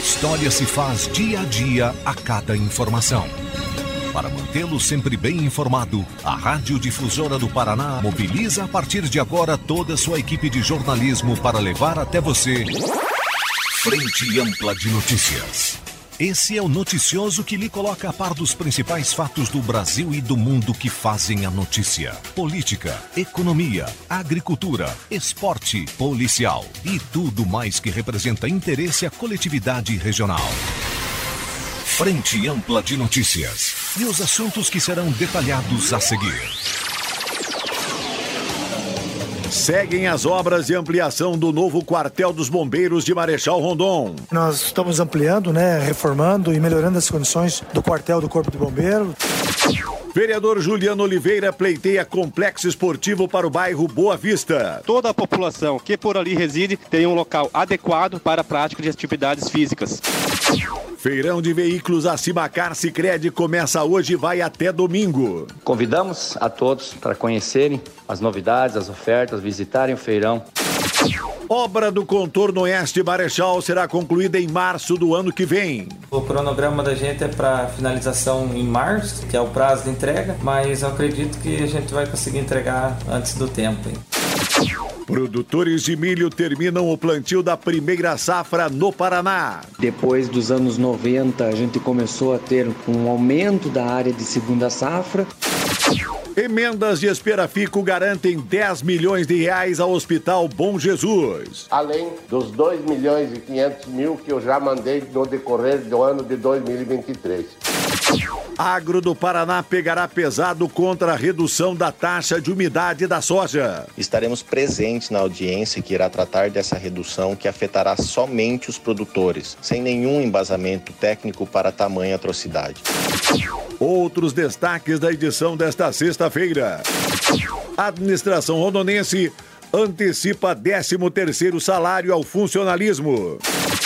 história se faz dia a dia a cada informação. Para mantê-lo sempre bem informado, a Rádio Difusora do Paraná mobiliza a partir de agora toda a sua equipe de jornalismo para levar até você Frente Ampla de Notícias. Esse é o noticioso que lhe coloca a par dos principais fatos do Brasil e do mundo que fazem a notícia. Política, economia, agricultura, esporte, policial e tudo mais que representa interesse à coletividade regional. Frente Ampla de Notícias. E os assuntos que serão detalhados a seguir. Seguem as obras de ampliação do novo quartel dos bombeiros de Marechal Rondon. Nós estamos ampliando, reformando e melhorando as condições do quartel do Corpo de Bombeiro. Vereador Juliano Oliveira pleiteia complexo esportivo para o bairro Boa Vista. Toda a população que por ali reside tem um local adequado para a prática de atividades físicas. Feirão de veículos Acimacar Sicredi começa hoje e vai até domingo. Convidamos a todos para conhecerem as novidades, as ofertas, visitarem o feirão. Obra do contorno oeste Marechal será concluída em março do ano que vem. O cronograma da gente é para finalização em março, que é o prazo de entrega, mas eu acredito que a gente vai conseguir entregar antes do tempo. Produtores de milho terminam o plantio da primeira safra no Paraná. Depois dos anos 90, a gente começou a ter um aumento da área de segunda safra. Emendas de Esperafico garantem 10 milhões de reais ao Hospital Bom Jesus. Além dos 2 milhões e 500 mil que eu já mandei no decorrer do ano de 2023. Agro do Paraná pegará pesado contra a redução da taxa de umidade da soja. Estaremos presentes na audiência que irá tratar dessa redução que afetará somente os produtores, sem nenhum embasamento técnico para tamanha atrocidade. Outros destaques da edição desta sexta-feira. A administração rondonense antecipa 13º salário ao funcionalismo.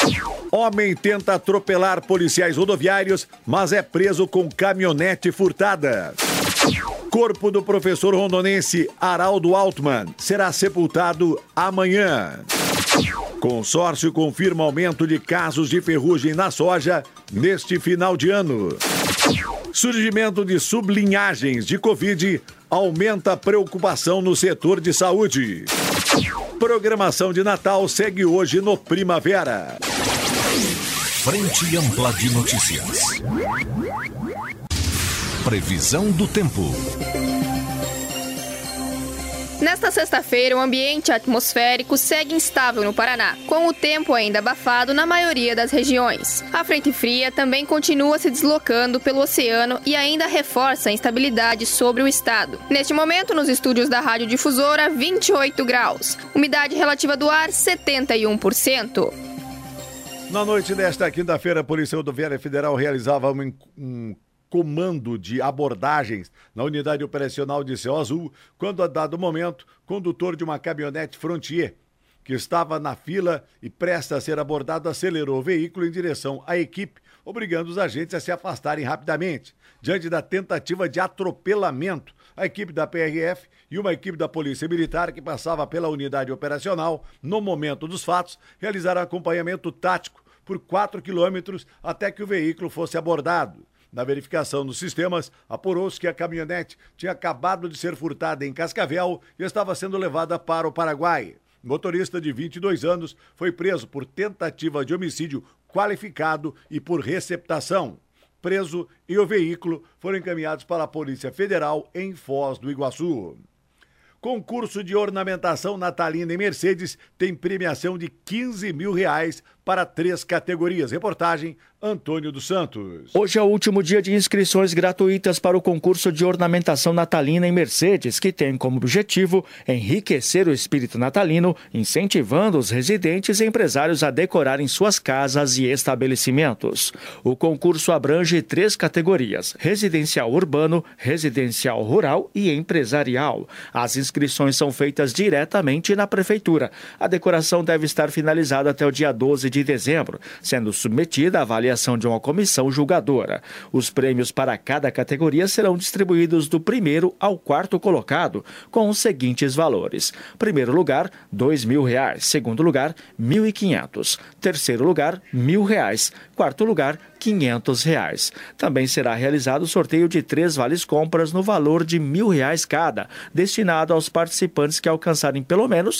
Homem tenta atropelar policiais rodoviários, mas é preso com caminhonete furtada. Corpo do professor rondonense Haroldo Altman será sepultado amanhã. Consórcio confirma aumento de casos de ferrugem na soja neste final de ano. Surgimento de sublinhagens de Covid aumenta a preocupação no setor de saúde. Programação de Natal segue hoje no Primavera. Frente Ampla de Notícias. Previsão do tempo. Nesta sexta-feira, o ambiente atmosférico segue instável no Paraná, com o tempo ainda abafado na maioria das regiões. A frente fria também continua se deslocando pelo oceano e ainda reforça a instabilidade sobre o estado. Neste momento, nos estúdios da Rádio Difusora, 28 graus. Umidade relativa do ar, 71%. Na noite desta quinta-feira, a Polícia Rodoviária Federal realizava um comando de abordagens na unidade operacional de Céu Azul, quando, a dado momento, condutor de uma caminhonete Frontier, que estava na fila e presta a ser abordado, acelerou o veículo em direção à equipe, obrigando os agentes a se afastarem rapidamente. Diante da tentativa de atropelamento, a equipe da PRF e uma equipe da Polícia Militar que passava pela unidade operacional, no momento dos fatos, realizaram acompanhamento tático por 4 quilômetros até que o veículo fosse abordado. Na verificação dos sistemas, apurou-se que a caminhonete tinha acabado de ser furtada em Cascavel e estava sendo levada para o Paraguai. O motorista de 22 anos foi preso por tentativa de homicídio qualificado e por receptação. Preso e o veículo foram encaminhados para a Polícia Federal em Foz do Iguaçu. Concurso de ornamentação natalina em Mercedes tem premiação de R$15 mil para 3 categorias. Reportagem Antônio dos Santos. Hoje é o último dia de inscrições gratuitas para o concurso de ornamentação natalina em Mercedes, que tem como objetivo enriquecer o espírito natalino, incentivando os residentes e empresários a decorarem suas casas e estabelecimentos. O concurso abrange 3 categorias: residencial urbano, residencial rural e empresarial. As inscrições são feitas diretamente na Prefeitura. A decoração deve estar finalizada até o dia 12 de dezembro, sendo submetida à avaliação de uma comissão julgadora. Os prêmios para cada categoria serão distribuídos do primeiro ao quarto colocado, com os seguintes valores. Primeiro lugar, R$ 2.000. Segundo lugar, R$ 1.500. Terceiro lugar, R$ 1.000. Quarto lugar, R$ 500. Também será realizado o sorteio de 3 vales-compras no valor de R$ 1.000 cada, destinado aos participantes que alcançarem pelo menos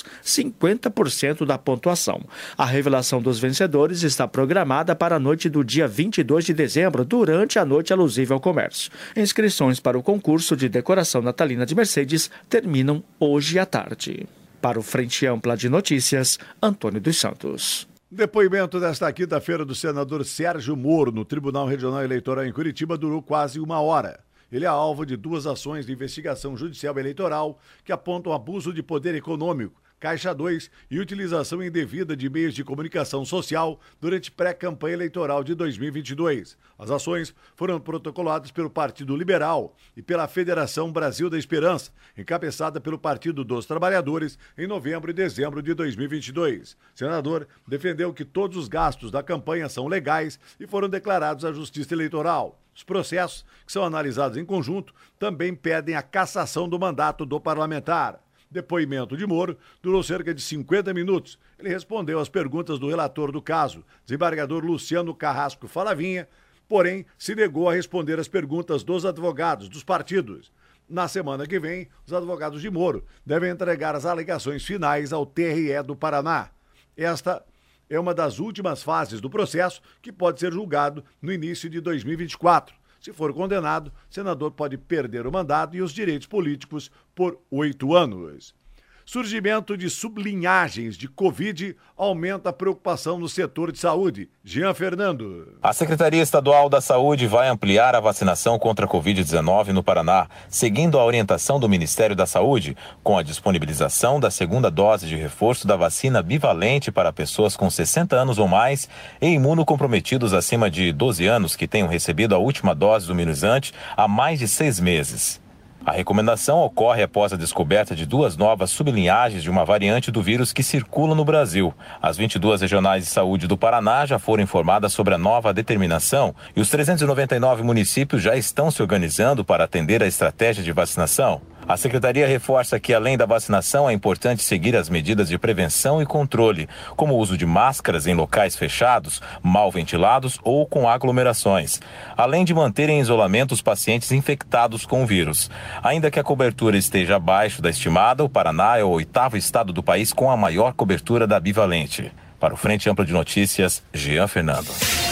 50% da pontuação. A revelação dos vencedores está programada para a noite do dia 22 de dezembro, durante a noite alusiva ao comércio. Inscrições para o concurso de decoração natalina de Mercedes terminam hoje à tarde. Para o Frente Ampla de Notícias, Antônio dos Santos. Depoimento desta quinta-feira do senador Sérgio Moro no Tribunal Regional Eleitoral em Curitiba durou quase 1 hora. Ele é alvo de 2 ações de investigação judicial eleitoral que apontam abuso de poder econômico, Caixa 2 e utilização indevida de meios de comunicação social durante pré-campanha eleitoral de 2022. As ações foram protocoladas pelo Partido Liberal e pela Federação Brasil da Esperança, encabeçada pelo Partido dos Trabalhadores, em novembro e dezembro de 2022. O senador defendeu que todos os gastos da campanha são legais e foram declarados à Justiça Eleitoral. Os processos, que são analisados em conjunto, também pedem a cassação do mandato do parlamentar. Depoimento de Moro durou cerca de 50 minutos. Ele respondeu às perguntas do relator do caso, desembargador Luciano Carrasco Falavinha, porém se negou a responder às perguntas dos advogados dos partidos. Na semana que vem, os advogados de Moro devem entregar as alegações finais ao TRE do Paraná. Esta é uma das últimas fases do processo que pode ser julgado no início de 2024. Se for condenado, o senador pode perder o mandato e os direitos políticos por 8 anos. Surgimento de sublinhagens de Covid aumenta a preocupação no setor de saúde. Jean Fernando. A Secretaria Estadual da Saúde vai ampliar a vacinação contra a Covid-19 no Paraná, seguindo a orientação do Ministério da Saúde, com a disponibilização da segunda dose de reforço da vacina bivalente para pessoas com 60 anos ou mais e imunocomprometidos acima de 12 anos que tenham recebido a última dose do imunizante há mais de 6 meses. A recomendação ocorre após a descoberta de 2 novas sublinhagens de uma variante do vírus que circula no Brasil. As 22 regionais de saúde do Paraná já foram informadas sobre a nova determinação e os 399 municípios já estão se organizando para atender a estratégia de vacinação. A Secretaria reforça que, além da vacinação, é importante seguir as medidas de prevenção e controle, como o uso de máscaras em locais fechados, mal ventilados ou com aglomerações, além de manter em isolamento os pacientes infectados com o vírus. Ainda que a cobertura esteja abaixo da estimada, o Paraná é o 8º estado do país com a maior cobertura da bivalente. Para o Frente Ampla de Notícias, Jean Fernando.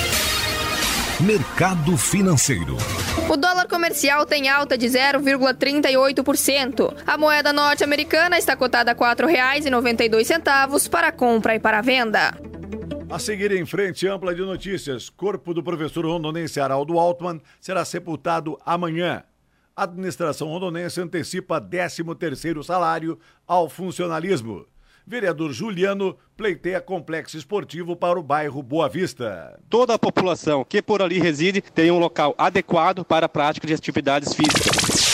Mercado financeiro. O dólar comercial tem alta de 0,38%. A moeda norte-americana está cotada a R$ 4,92 para compra e para venda. A seguir em Frente Ampla de Notícias, corpo do professor rondonense Araldo Altman será sepultado amanhã. A administração rondonense antecipa 13º salário ao funcionalismo. Vereador Juliano pleiteia complexo esportivo para o bairro Boa Vista. Toda a população que por ali reside tem um local adequado para a prática de atividades físicas.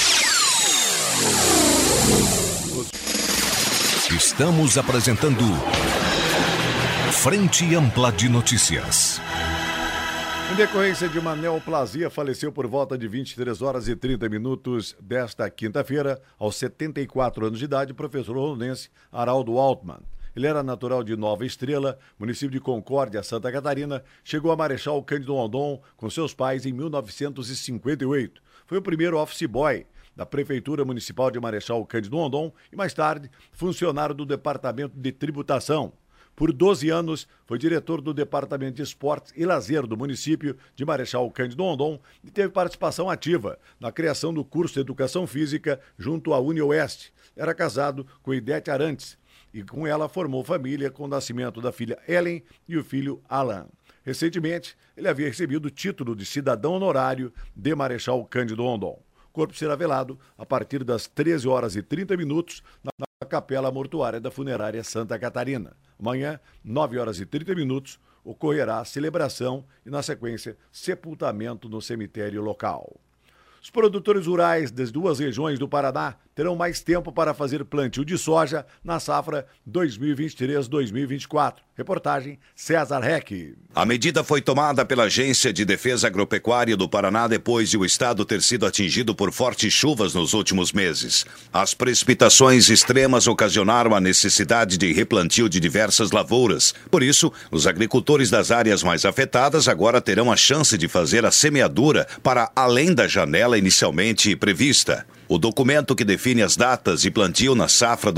Estamos apresentando Frente Ampla de Notícias. Em decorrência de uma neoplasia, faleceu por volta de 23 horas e 30 minutos desta quinta-feira, aos 74 anos de idade, o professor rondonense Araldo Altman. Ele era natural de Nova Estrela, município de Concórdia, Santa Catarina, chegou a Marechal Cândido Rondon com seus pais em 1958. Foi o primeiro office boy da Prefeitura Municipal de Marechal Cândido Rondon e, mais tarde, funcionário do Departamento de Tributação. Por 12 anos, foi diretor do Departamento de Esportes e Lazer do município de Marechal Cândido Rondon e teve participação ativa na criação do curso de Educação Física junto à UniOeste. Era casado com Idete Arantes e com ela formou família com o nascimento da filha Ellen e o filho Alan. Recentemente, ele havia recebido o título de cidadão honorário de Marechal Cândido Rondon. O corpo será velado a partir das 13 horas e 30 minutos na Capela Mortuária da Funerária Santa Catarina. Amanhã, 9 horas e 30 minutos, ocorrerá a celebração e, na sequência, sepultamento no cemitério local. Os produtores rurais das 2 regiões do Paraná terão terão mais tempo para fazer plantio de soja na safra 2023-2024. Reportagem César Reck. A medida foi tomada pela Agência de Defesa Agropecuária do Paraná depois de o estado ter sido atingido por fortes chuvas nos últimos meses. As precipitações extremas ocasionaram a necessidade de replantio de diversas lavouras. Por isso, os agricultores das áreas mais afetadas agora terão a chance de fazer a semeadura para além da janela inicialmente prevista. O documento que define as datas de plantio na safra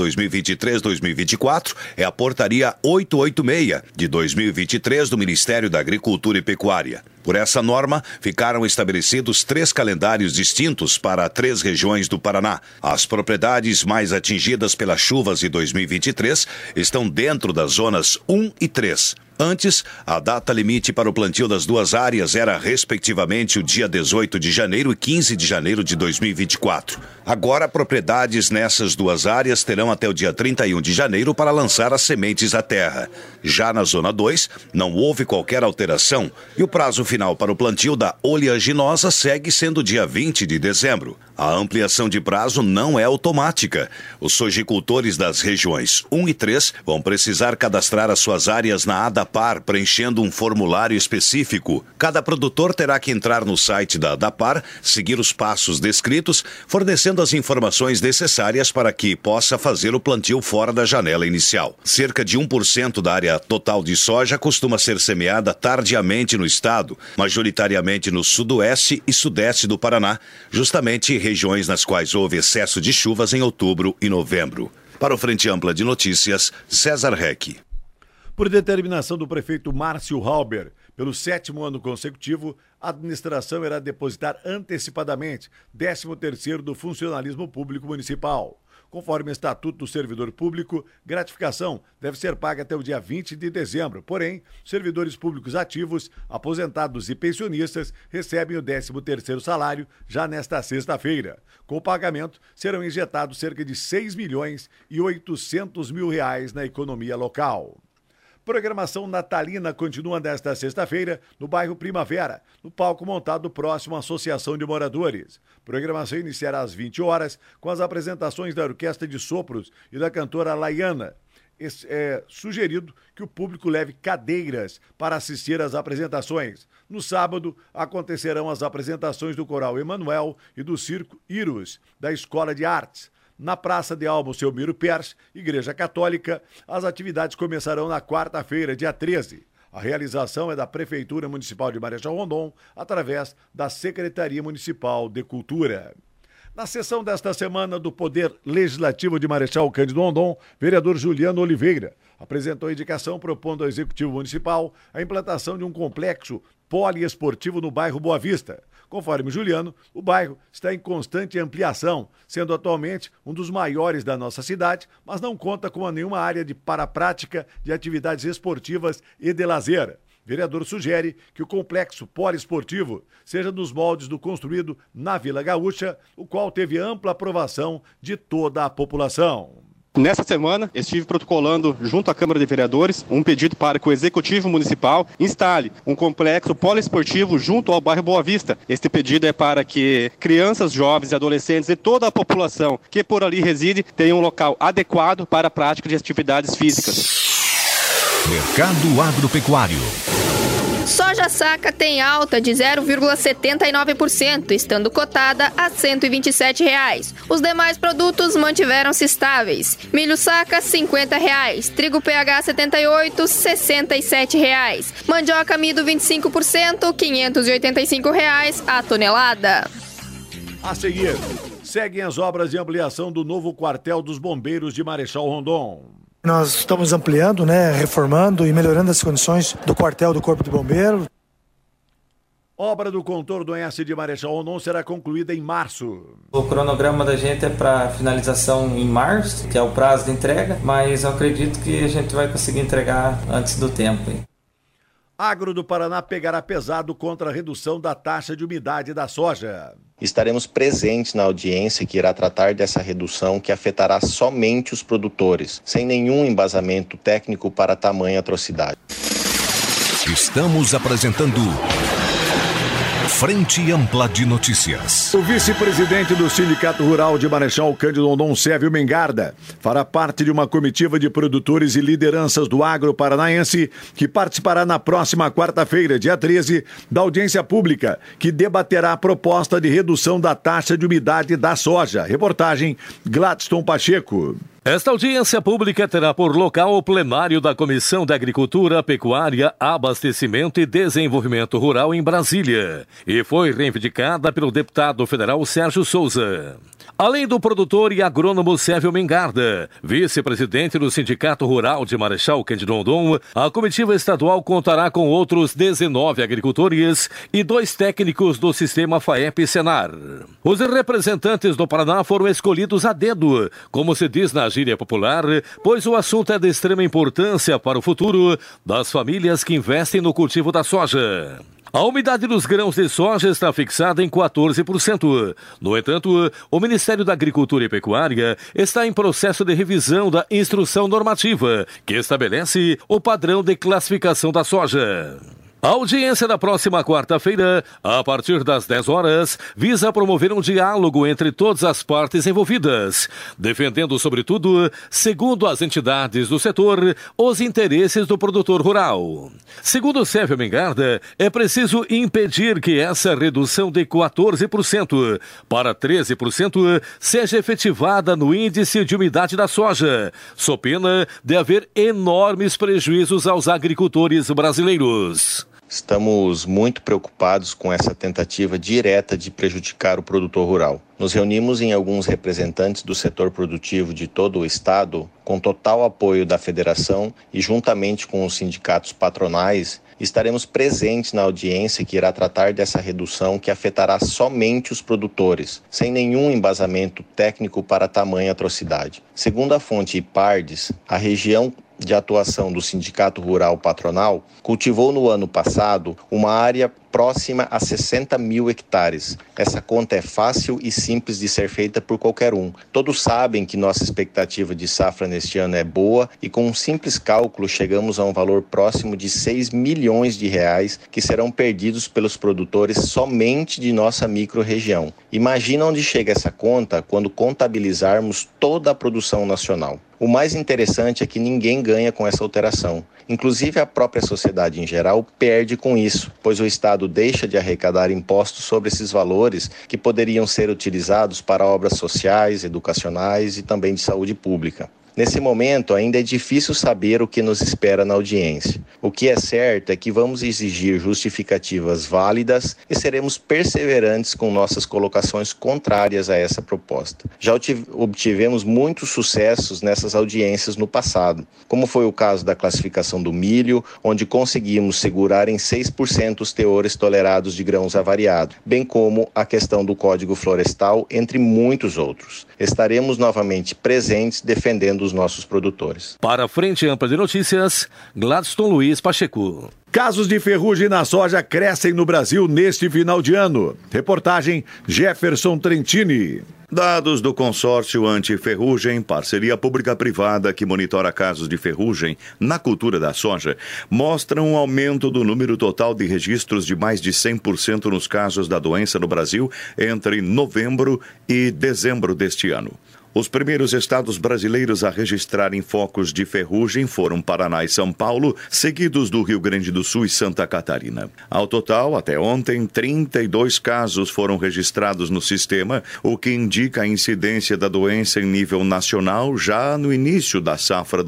2023-2024 é a Portaria 886 de 2023 do Ministério da Agricultura e Pecuária. Por essa norma, ficaram estabelecidos 3 calendários distintos para 3 regiões do Paraná. As propriedades mais atingidas pelas chuvas de 2023 estão dentro das zonas 1 e 3. Antes, a data limite para o plantio das 2 áreas era, respectivamente, o dia 18 de janeiro e 15 de janeiro de 2024. Agora, propriedades nessas 2 áreas terão até o dia 31 de janeiro para lançar as sementes à terra. Já na Zona 2, não houve qualquer alteração e o prazo final para o plantio da oleaginosa segue sendo dia 20 de dezembro. A ampliação de prazo não é automática. Os sojicultores das regiões 1 e 3 vão precisar cadastrar as suas áreas na ADAPAR, preenchendo um formulário específico. Cada produtor terá que entrar no site da ADAPAR, seguir os passos descritos, fornecendo as informações necessárias para que possa fazer o plantio fora da janela inicial. Cerca de 1% da área total de soja costuma ser semeada tardiamente no estado, majoritariamente no sudoeste e sudeste do Paraná, justamente regiões nas quais houve excesso de chuvas em outubro e novembro. Para o Frente Ampla de Notícias, César Reck. Por determinação do prefeito Márcio Halber, pelo 7º ano consecutivo, a administração irá depositar antecipadamente 13º do funcionalismo público municipal. Conforme o Estatuto do Servidor Público, gratificação deve ser paga até o dia 20 de dezembro. Porém, servidores públicos ativos, aposentados e pensionistas recebem o 13º salário já nesta sexta-feira. Com o pagamento, serão injetados cerca de 6.800.000 reais na economia local. Programação natalina continua nesta sexta-feira no bairro Primavera, no palco montado próximo à Associação de Moradores. Programação iniciará às 20 horas com as apresentações da Orquestra de Sopros e da cantora Laiana. É sugerido que o público leve cadeiras para assistir às apresentações. No sábado, acontecerão as apresentações do Coral Emanuel e do Circo Iros, da Escola de Artes. Na Praça de Almo Selmiro Pers, Igreja Católica, as atividades começarão na quarta-feira, dia 13. A realização é da Prefeitura Municipal de Marechal Rondon, através da Secretaria Municipal de Cultura. Na sessão desta semana do Poder Legislativo de Marechal Cândido Rondon, vereador Juliano Oliveira apresentou a indicação propondo ao Executivo Municipal a implantação de um complexo poliesportivo no bairro Boa Vista. Conforme Juliano, o bairro está em constante ampliação, sendo atualmente um dos maiores da nossa cidade, mas não conta com nenhuma área para a prática de atividades esportivas e de lazer. O vereador sugere que o complexo poliesportivo seja nos moldes do construído na Vila Gaúcha, o qual teve ampla aprovação de toda a população. Nessa semana, estive protocolando junto à Câmara de Vereadores um pedido para que o Executivo Municipal instale um complexo poliesportivo junto ao bairro Boa Vista. Este pedido é para que crianças, jovens e adolescentes e toda a população que por ali reside tenham um local adequado para a prática de atividades físicas. Mercado Agropecuário. Soja saca tem alta de 0,79%, estando cotada a R$ 127,00. Os demais produtos mantiveram-se estáveis. Milho saca, R$ 50,00. Trigo PH 78, R$ 67,00. Mandioca amido 25%, R$ 585,00 a tonelada. A seguir, seguem as obras de ampliação do novo quartel dos bombeiros de Marechal Rondon. Nós estamos ampliando, reformando e melhorando as condições do quartel do Corpo de Bombeiro. Obra do contorno do S de Marechal Rondon será concluída em março. O cronograma da gente é para finalização em março, que é o prazo de entrega, mas eu acredito que a gente vai conseguir entregar antes do tempo. Agro do Paraná pegará pesado contra a redução da taxa de umidade da soja. Estaremos presentes na audiência que irá tratar dessa redução que afetará somente os produtores, sem nenhum embasamento técnico para tamanha atrocidade. Estamos apresentando Frente Ampla de Notícias. O vice-presidente do Sindicato Rural de Marechal Cândido Rondon, Sérvio Mengarda, fará parte de uma comitiva de produtores e lideranças do agro paranaense que participará na próxima quarta-feira, dia 13, da audiência pública, que debaterá a proposta de redução da taxa de umidade da soja. Reportagem Gladstone Pacheco. Esta audiência pública terá por local o plenário da Comissão de Agricultura, Pecuária, Abastecimento e Desenvolvimento Rural em Brasília e foi reivindicada pelo deputado federal Sérgio Souza. Além do produtor e agrônomo Sérvio Mengarda, vice-presidente do Sindicato Rural de Marechal Cândido Rondon, a comitiva estadual contará com outros 19 agricultores e 2 técnicos do sistema FAEP-Senar. Os representantes do Paraná foram escolhidos a dedo, como se diz na gíria popular, pois o assunto é de extrema importância para o futuro das famílias que investem no cultivo da soja. A umidade dos grãos de soja está fixada em 14%. No entanto, o Ministério da Agricultura e Pecuária está em processo de revisão da instrução normativa, que estabelece o padrão de classificação da soja. A audiência da próxima quarta-feira, a partir das 10 horas, visa promover um diálogo entre todas as partes envolvidas, defendendo, sobretudo, segundo as entidades do setor, os interesses do produtor rural. Segundo Sérvio Mengarda, é preciso impedir que essa redução de 14% para 13% seja efetivada no índice de umidade da soja, sob pena de haver enormes prejuízos aos agricultores brasileiros. Estamos muito preocupados com essa tentativa direta de prejudicar o produtor rural. Nos reunimos em alguns representantes do setor produtivo de todo o estado, com total apoio da federação e juntamente com os sindicatos patronais, estaremos presentes na audiência que irá tratar dessa redução que afetará somente os produtores, sem nenhum embasamento técnico para tamanha atrocidade. Segundo a fonte IPARDES, a região de atuação do Sindicato Rural Patronal cultivou no ano passado uma área próxima a 60 mil hectares. Essa conta é fácil e simples de ser feita por qualquer um. Todos sabem que nossa expectativa de safra neste ano é boa e com um simples cálculo chegamos a um valor próximo de 6 milhões de reais que serão perdidos pelos produtores somente de nossa micro-região. Imagina onde chega essa conta quando contabilizarmos toda a produção nacional. O mais interessante é que ninguém ganha com essa alteração. Inclusive a própria sociedade em geral perde com isso, pois o Estado deixa de arrecadar impostos sobre esses valores que poderiam ser utilizados para obras sociais, educacionais e também de saúde pública. Nesse momento, ainda é difícil saber o que nos espera na audiência. O que é certo é que vamos exigir justificativas válidas e seremos perseverantes com nossas colocações contrárias a essa proposta. Já obtivemos muitos sucessos nessas audiências no passado, como foi o caso da classificação do milho, onde conseguimos segurar em 6% os teores tolerados de grãos avariados, bem como a questão do Código Florestal, entre muitos outros. Estaremos novamente presentes defendendo os nossos produtores. Para a Frente Ampla de Notícias, Gladstone Luiz Pacheco. Casos de ferrugem na soja crescem no Brasil neste final de ano. Reportagem Jefferson Trentini. Dados do consórcio anti-ferrugem, parceria pública-privada que monitora casos de ferrugem na cultura da soja, mostram um aumento do número total de registros de mais de 100% nos casos da doença no Brasil entre novembro e dezembro deste ano. Os primeiros estados brasileiros a registrarem focos de ferrugem foram Paraná e São Paulo, seguidos do Rio Grande do Sul e Santa Catarina. Ao total, até ontem, 32 casos foram registrados no sistema, o que indica a incidência da doença em nível nacional já no início da safra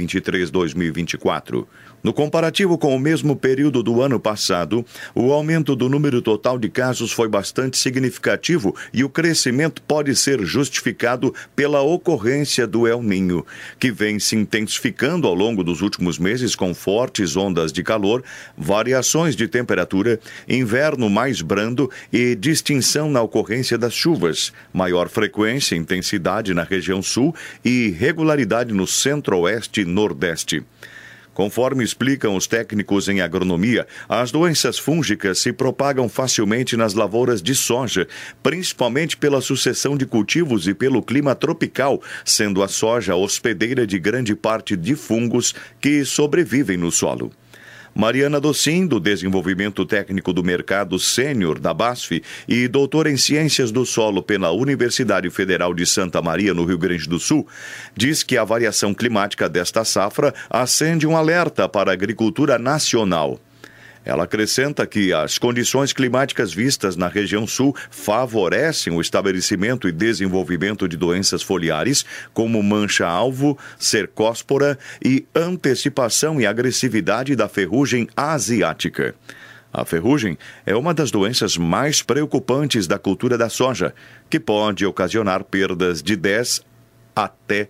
2023-2024. No comparativo com o mesmo período do ano passado, o aumento do número total de casos foi bastante significativo e o crescimento pode ser justificado pela ocorrência do El Niño, que vem se intensificando ao longo dos últimos meses com fortes ondas de calor, variações de temperatura, inverno mais brando e distinção na ocorrência das chuvas, maior frequência e intensidade na região sul e regularidade no centro-oeste e nordeste. Conforme explicam os técnicos em agronomia, as doenças fúngicas se propagam facilmente nas lavouras de soja, principalmente pela sucessão de cultivos e pelo clima tropical, sendo a soja hospedeira de grande parte de fungos que sobrevivem no solo. Mariana Docin, do Desenvolvimento Técnico do Mercado Sênior da BASF e doutora em Ciências do Solo pela Universidade Federal de Santa Maria, no Rio Grande do Sul, diz que a variação climática desta safra acende um alerta para a agricultura nacional. Ela acrescenta que as condições climáticas vistas na região sul favorecem o estabelecimento e desenvolvimento de doenças foliares, como mancha-alvo, cercóspora e antecipação e agressividade da ferrugem asiática. A ferrugem é uma das doenças mais preocupantes da cultura da soja, que pode ocasionar perdas de 10% até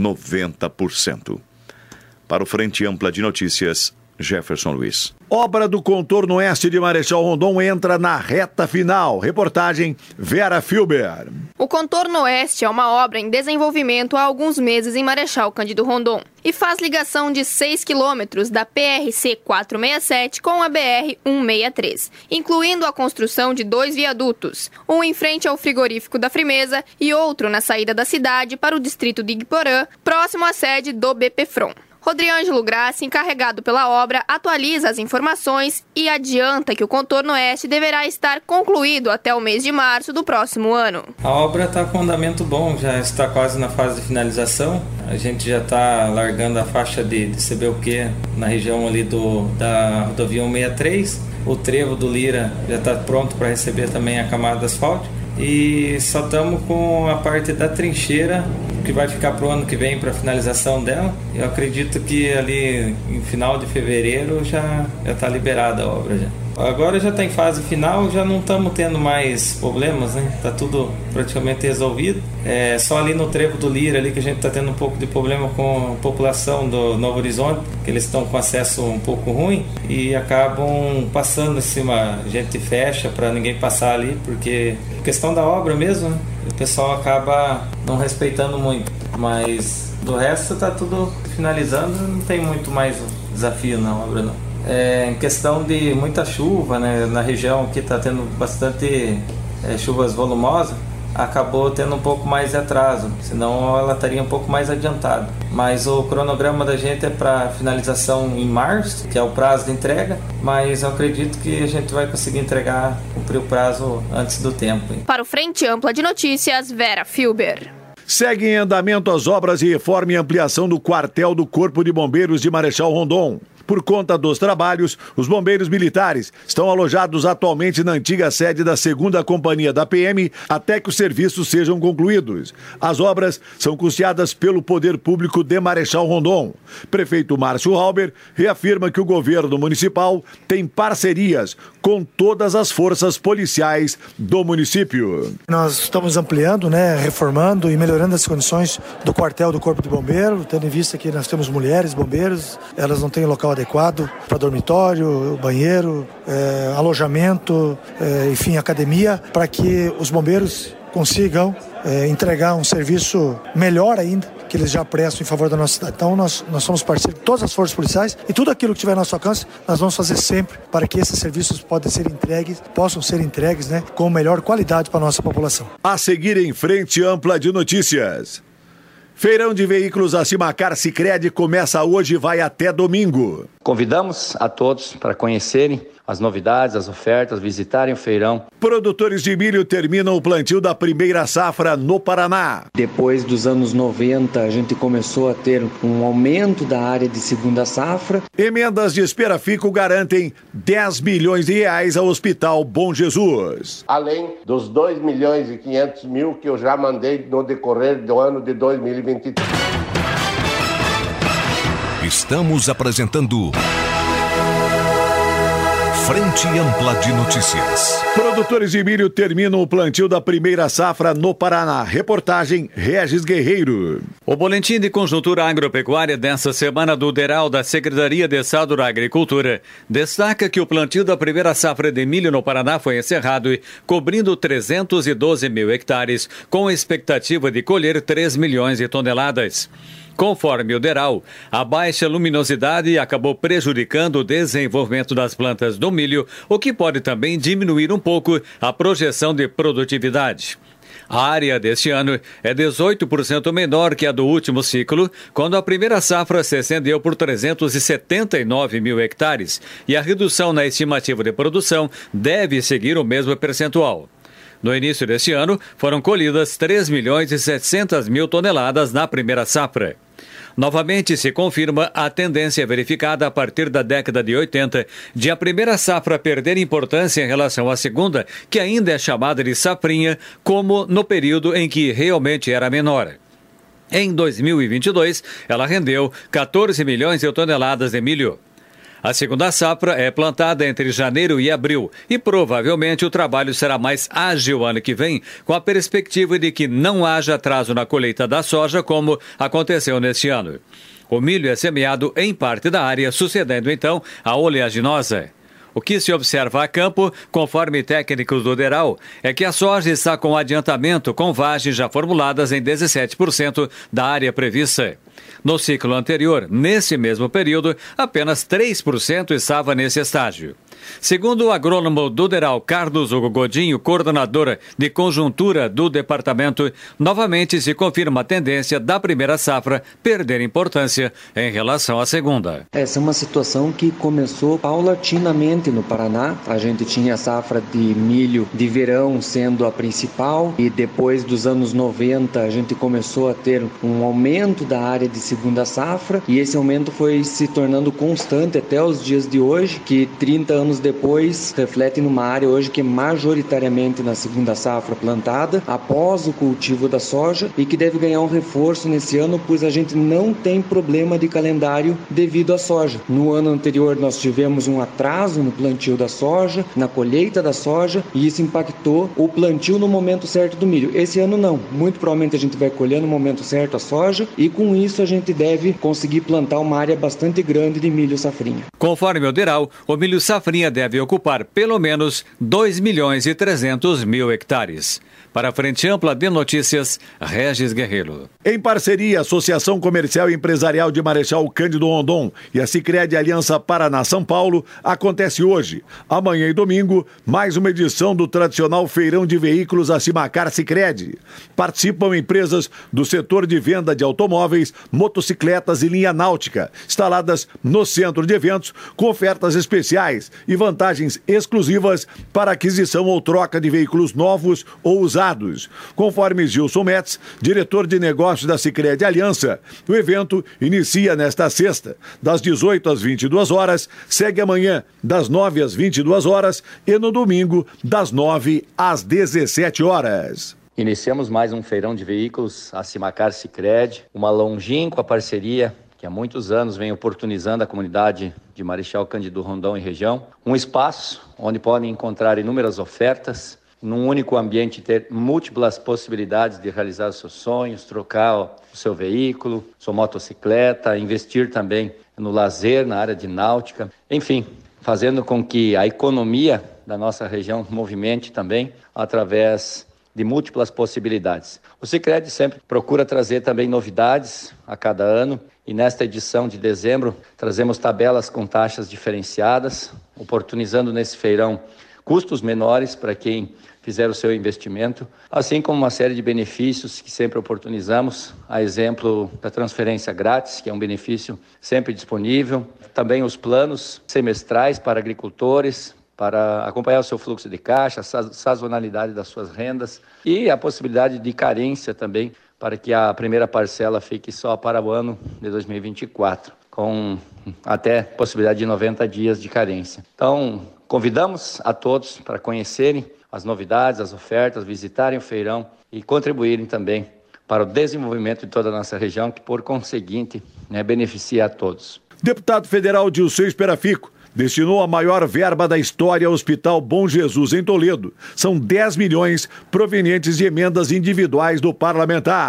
90%. Para o Frente Ampla de Notícias, Jefferson Luiz. Obra do contorno oeste de Marechal Rondon entra na reta final. Reportagem Vera Filber. O contorno oeste é uma obra em desenvolvimento há alguns meses em Marechal Cândido Rondon e faz ligação de 6 quilômetros da PRC 467 com a BR 163, incluindo a construção de 2 viadutos, um em frente ao frigorífico da Frimeza e outro na saída da cidade para o distrito de Iporã, próximo à sede do BPFROM. Rodriângelo Grassi, encarregado pela obra, atualiza as informações e adianta que o contorno oeste deverá estar concluído até o mês de março do próximo ano. A obra está com andamento bom, já está quase na fase de finalização. A gente já está largando a faixa de CBUQ na região ali da rodovia 163. O trevo do Lira já está pronto para receber também a camada de asfalto. E só estamos com a parte da trincheira, que vai ficar para o ano que vem para a finalização dela. Eu acredito que ali em final de fevereiro já está liberada a obra. Agora já está em fase final, já não estamos tendo mais problemas, né? Está tudo praticamente resolvido. É só ali no trevo do Lira ali que a gente está tendo um pouco de problema com a população do Novo Horizonte, que eles estão com acesso um pouco ruim e acabam passando em cima, a gente fecha para ninguém passar ali, porque questão da obra mesmo, né? O pessoal acaba não respeitando muito, mas do resto está tudo finalizando, não tem muito mais desafio na obra não. Em questão de muita chuva, né, na região que está tendo bastante chuvas volumosas, acabou tendo um pouco mais de atraso, senão ela estaria um pouco mais adiantada. Mas o cronograma da gente é para finalização em março, que é o prazo de entrega, mas eu acredito que a gente vai conseguir entregar, cumprir o prazo antes do tempo. Para o Frente Ampla de Notícias, Vera Filber. Segue em andamento as obras de reforma e ampliação do quartel do Corpo de Bombeiros de Marechal Rondon. Por conta dos trabalhos, os bombeiros militares estão alojados atualmente na antiga sede da 2ª Companhia da PM até que os serviços sejam concluídos. As obras são custeadas pelo Poder Público de Marechal Rondon. Prefeito Márcio Halber reafirma que o governo municipal tem parcerias com todas as forças policiais do município. Nós estamos ampliando, reformando e melhorando as condições do quartel do Corpo de Bombeiro, tendo em vista que nós temos mulheres bombeiros, elas não têm local adequado para dormitório, banheiro, alojamento, enfim, academia, para que os bombeiros consigam entregar um serviço melhor ainda que eles já prestam em favor da nossa cidade. Então nós somos parceiros de todas as forças policiais e tudo aquilo que tiver ao nosso alcance nós vamos fazer sempre para que esses serviços possam ser entregues com melhor qualidade para a nossa população. A seguir em Frente Ampla de Notícias. Feirão de veículos Acimacar Sicredi começa hoje e vai até domingo. Convidamos a todos para conhecerem as novidades, as ofertas, visitarem o feirão. Produtores de milho terminam o plantio da primeira safra no Paraná. Depois dos anos 90, a gente começou a ter um aumento da área de segunda safra. Emendas de Esperafico garantem 10 milhões de reais ao Hospital Bom Jesus. Além dos 2 milhões e 500 mil que eu já mandei no decorrer do ano de 2023. Estamos apresentando Frente Ampla de Notícias. Produtores de milho terminam o plantio da primeira safra no Paraná. Reportagem Regis Guerreiro. O boletim de conjuntura agropecuária desta semana do DERAL da Secretaria de Estado da Agricultura destaca que o plantio da primeira safra de milho no Paraná foi encerrado, cobrindo 312 mil hectares, com a expectativa de colher 3 milhões de toneladas. Conforme o DERAL, a baixa luminosidade acabou prejudicando o desenvolvimento das plantas do milho, o que pode também diminuir um pouco a projeção de produtividade. A área deste ano é 18% menor que a do último ciclo, quando a primeira safra se estendeu por 379 mil hectares, e a redução na estimativa de produção deve seguir o mesmo percentual. No início deste ano, foram colhidas 3 milhões e 700 mil toneladas na primeira safra. Novamente se confirma a tendência verificada a partir da década de 80 de a primeira safra perder importância em relação à segunda, que ainda é chamada de safrinha, como no período em que realmente era menor. Em 2022, ela rendeu 14 milhões de toneladas de milho. A segunda safra é plantada entre janeiro e abril e provavelmente o trabalho será mais ágil ano que vem, com a perspectiva de que não haja atraso na colheita da soja, como aconteceu neste ano. O milho é semeado em parte da área, sucedendo então a oleaginosa. O que se observa a campo, conforme técnicos do DERAL, é que a soja está com adiantamento com vagens já formuladas em 17% da área prevista. No ciclo anterior, nesse mesmo período, apenas 3% estava nesse estágio. Segundo o agrônomo do DERAL, Carlos Hugo Godinho, coordenadora de conjuntura do departamento, novamente se confirma a tendência da primeira safra perder importância em relação à segunda. Essa é uma situação que começou paulatinamente no Paraná. A gente tinha a safra de milho de verão sendo a principal e depois dos anos 90 a gente começou a ter um aumento da área de segunda safra e esse aumento foi se tornando constante até os dias de hoje, que 30 anos depois refletem numa área hoje que é majoritariamente na segunda safra plantada após o cultivo da soja e que deve ganhar um reforço nesse ano, pois a gente não tem problema de calendário devido à soja. No ano anterior nós tivemos um atraso no plantio da soja, na colheita da soja, e isso impactou o plantio no momento certo do milho. Esse ano não, muito provavelmente a gente vai colher no momento certo a soja e com isso a gente deve conseguir plantar uma área bastante grande de milho safrinha. Conforme o DERAL, o milho safrinha deve ocupar pelo menos 2 milhões e 300 mil hectares. Para a Frente Ampla de Notícias, Regis Guerreiro. Em parceria, Associação Comercial e Empresarial de Marechal Cândido Rondon e a Sicredi Aliança Paraná-São Paulo, acontece hoje, amanhã e domingo, mais uma edição do tradicional feirão de veículos Acimacar Sicredi. Participam empresas do setor de venda de automóveis, motocicletas e linha náutica, instaladas no centro de eventos, com ofertas especiais e vantagens exclusivas para aquisição ou troca de veículos novos ou usados. Conforme Gilson Metz, diretor de negócios da Sicredi Aliança, o evento inicia nesta sexta, das 18 às 22 horas, segue amanhã, das 9 às 22 horas e no domingo, das 9 às 17 horas. Iniciamos mais um feirão de veículos Acimacar Sicredi, uma longínqua parceria que há muitos anos vem oportunizando a comunidade de Marechal Cândido Rondon e região, um espaço onde podem encontrar inúmeras ofertas, num único ambiente ter múltiplas possibilidades de realizar os seus sonhos, trocar o seu veículo, sua motocicleta, investir também no lazer, na área de náutica, enfim, fazendo com que a economia da nossa região movimente também através de múltiplas possibilidades. O Sicredi sempre procura trazer também novidades a cada ano e nesta edição de dezembro trazemos tabelas com taxas diferenciadas, oportunizando nesse feirão custos menores para quem fizer o seu investimento, assim como uma série de benefícios que sempre oportunizamos, a exemplo da transferência grátis, que é um benefício sempre disponível, também os planos semestrais para agricultores, para acompanhar o seu fluxo de caixa, a sazonalidade das suas rendas e a possibilidade de carência também para que a primeira parcela fique só para o ano de 2024, com até possibilidade de 90 dias de carência. Então, convidamos a todos para conhecerem as novidades, as ofertas, visitarem o feirão e contribuírem também para o desenvolvimento de toda a nossa região, que por conseguinte beneficia a todos. Deputado federal Dilson Esperafico destinou a maior verba da história ao Hospital Bom Jesus em Toledo. São 10 milhões provenientes de emendas individuais do parlamentar.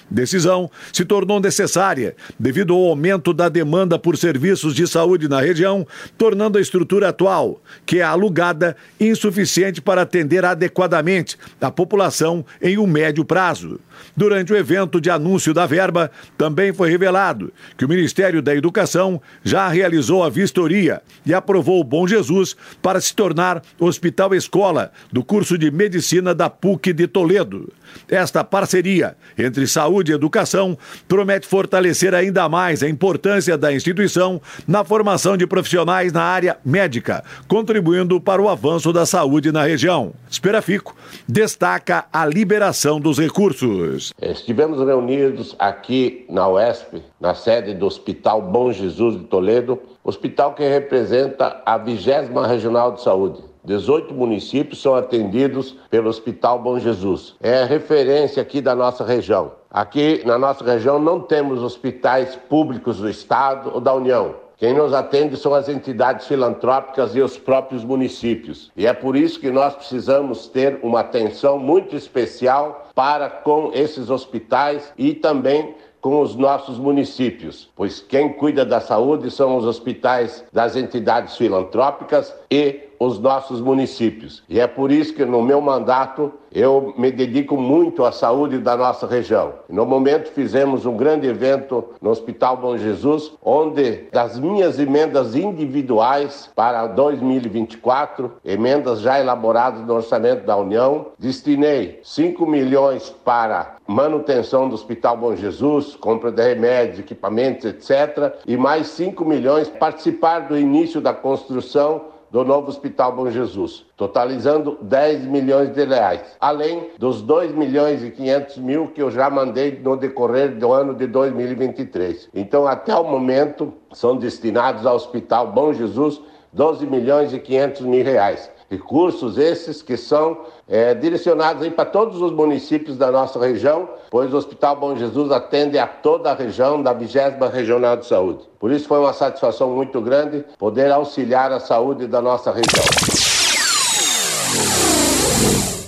Decisão se tornou necessária devido ao aumento da demanda por serviços de saúde na região, tornando a estrutura atual, que é alugada, insuficiente para atender adequadamente a população em um médio prazo. Durante o evento de anúncio da verba, também foi revelado que o Ministério da Educação já realizou a vistoria e aprovou o Bom Jesus para se tornar hospital-escola do curso de Medicina da PUC de Toledo. Esta parceria entre saúde e educação promete fortalecer ainda mais a importância da instituição na formação de profissionais na área médica, contribuindo para o avanço da saúde na região. Esperafico destaca a liberação dos recursos. Estivemos reunidos aqui na UESP, na sede do Hospital Bom Jesus de Toledo, hospital que representa a 20ª Regional de Saúde. 18 municípios são atendidos pelo Hospital Bom Jesus. É referência aqui da nossa região. Aqui na nossa região não temos hospitais públicos do Estado ou da União. Quem nos atende são as entidades filantrópicas e os próprios municípios. E é por isso que nós precisamos ter uma atenção muito especial para com esses hospitais e também com os nossos municípios, pois quem cuida da saúde são os hospitais das entidades filantrópicas e os nossos municípios. E é por isso que no meu mandato eu me dedico muito à saúde da nossa região. No momento fizemos um grande evento no Hospital Bom Jesus, onde das minhas emendas individuais para 2024, emendas já elaboradas no orçamento da União, destinei 5 milhões para manutenção do Hospital Bom Jesus, compra de remédios, equipamentos, etc. E mais 5 milhões para participar do início da construção do novo Hospital Bom Jesus, totalizando 10 milhões de reais, além dos 2 milhões e 500 mil que eu já mandei no decorrer do ano de 2023. Então, até o momento, são destinados ao Hospital Bom Jesus 12 milhões e 500 mil reais. Recursos esses que são direcionados aí para todos os municípios da nossa região, pois o Hospital Bom Jesus atende a toda a região da 20ª Regional de Saúde. Por isso foi uma satisfação muito grande poder auxiliar a saúde da nossa região.